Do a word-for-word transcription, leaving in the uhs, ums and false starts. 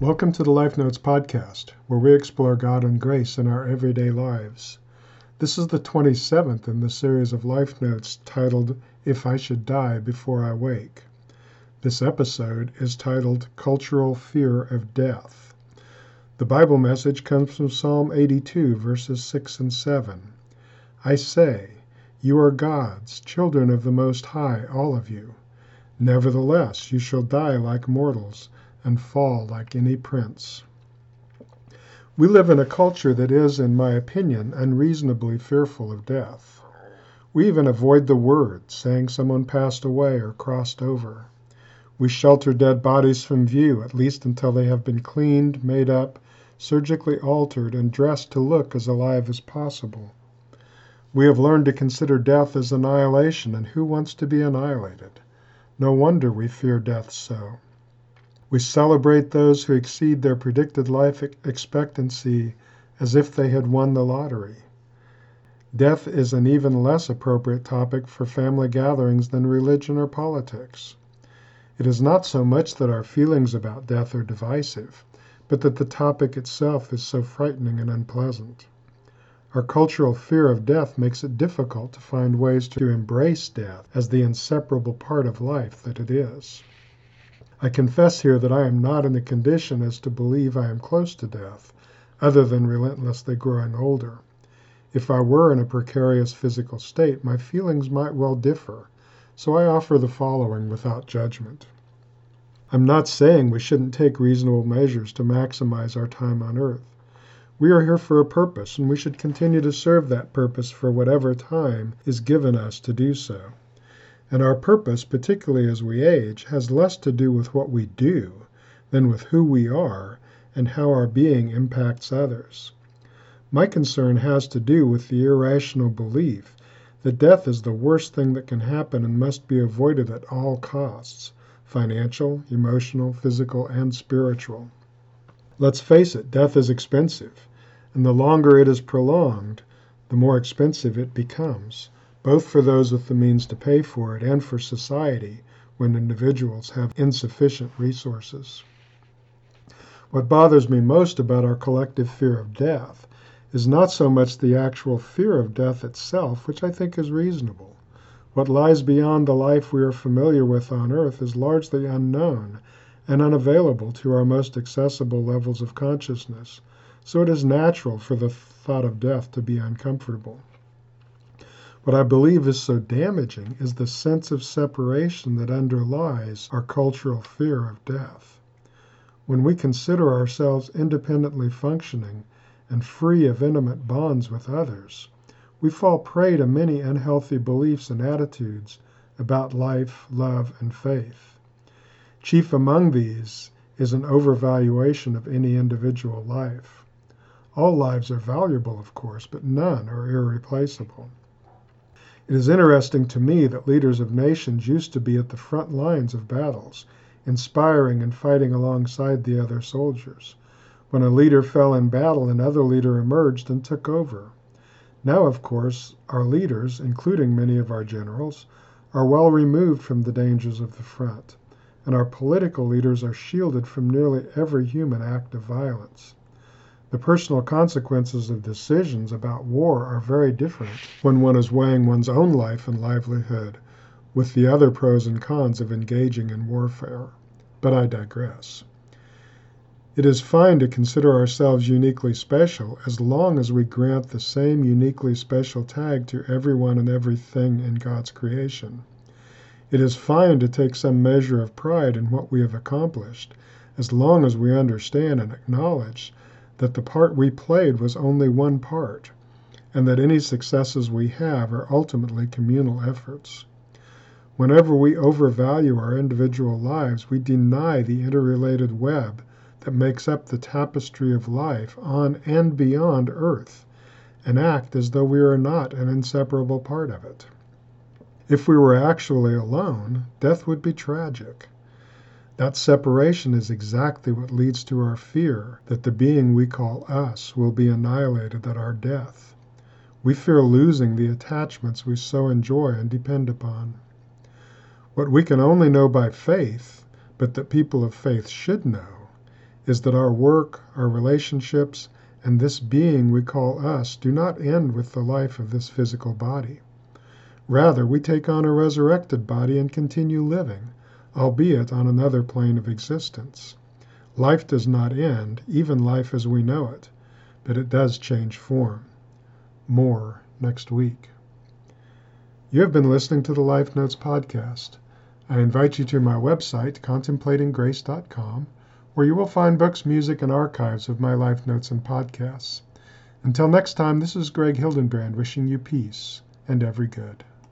Welcome to the Life Notes podcast, where we explore God and grace in our everyday lives. This is the twenty-seventh in the series of Life Notes titled, If I Should Die Before I Wake. This episode is titled, Cultural Fear of Death. The Bible message comes from Psalm eighty-two, verses six and seven. I say, you are God's, children of the Most High, all of you. Nevertheless, you shall die like mortals, and fall like any prince. We live in a culture that is, in my opinion, unreasonably fearful of death. We even avoid the word, saying someone passed away or crossed over. We shelter dead bodies from view, at least until they have been cleaned, made up, surgically altered, and dressed to look as alive as possible. We have learned to consider death as annihilation, and who wants to be annihilated? No wonder we fear death so. We celebrate those who exceed their predicted life expectancy as if they had won the lottery. Death is an even less appropriate topic for family gatherings than religion or politics. It is not so much that our feelings about death are divisive, but that the topic itself is so frightening and unpleasant. Our cultural fear of death makes it difficult to find ways to embrace death as the inseparable part of life that it is. I confess here that I am not in a condition as to believe I am close to death, other than relentlessly growing older. If I were in a precarious physical state, my feelings might well differ, so I offer the following without judgment. I'm not saying we shouldn't take reasonable measures to maximize our time on earth. We are here for a purpose, and we should continue to serve that purpose for whatever time is given us to do so. And our purpose, particularly as we age, has less to do with what we do than with who we are and how our being impacts others. My concern has to do with the irrational belief that death is the worst thing that can happen and must be avoided at all costs, financial, emotional, physical, and spiritual. Let's face it, death is expensive, and the longer it is prolonged, the more expensive it becomes, both for those with the means to pay for it and for society when individuals have insufficient resources. What bothers me most about our collective fear of death is not so much the actual fear of death itself, which I think is reasonable. What lies beyond the life we are familiar with on earth is largely unknown and unavailable to our most accessible levels of consciousness, so it is natural for the thought of death to be uncomfortable. What I believe is so damaging is the sense of separation that underlies our cultural fear of death. When we consider ourselves independently functioning and free of intimate bonds with others, we fall prey to many unhealthy beliefs and attitudes about life, love, and faith. Chief among these is an overvaluation of any individual life. All lives are valuable, of course, but none are irreplaceable. It is interesting to me that leaders of nations used to be at the front lines of battles, inspiring and fighting alongside the other soldiers. When a leader fell in battle, another leader emerged and took over. Now, of course, our leaders, including many of our generals, are well removed from the dangers of the front, and our political leaders are shielded from nearly every human act of violence. The personal consequences of decisions about war are very different when one is weighing one's own life and livelihood with the other pros and cons of engaging in warfare. But I digress. It is fine to consider ourselves uniquely special as long as we grant the same uniquely special tag to everyone and everything in God's creation. It is fine to take some measure of pride in what we have accomplished as long as we understand and acknowledge that the part we played was only one part, and that any successes we have are ultimately communal efforts. Whenever we overvalue our individual lives, we deny the interrelated web that makes up the tapestry of life on and beyond Earth, and act as though we are not an inseparable part of it. If we were actually alone, death would be tragic. That separation is exactly what leads to our fear that the being we call us will be annihilated at our death. We fear losing the attachments we so enjoy and depend upon. What we can only know by faith, but that people of faith should know, is that our work, our relationships, and this being we call us do not end with the life of this physical body. Rather, we take on a resurrected body and continue living, albeit on another plane of existence. Life does not end, even life as we know it, but it does change form. More next week. You have been listening to the Life Notes podcast. I invite you to my website, contemplating grace dot com, where you will find books, music, and archives of my Life Notes and podcasts. Until next time, this is Greg Hildenbrand wishing you peace and every good.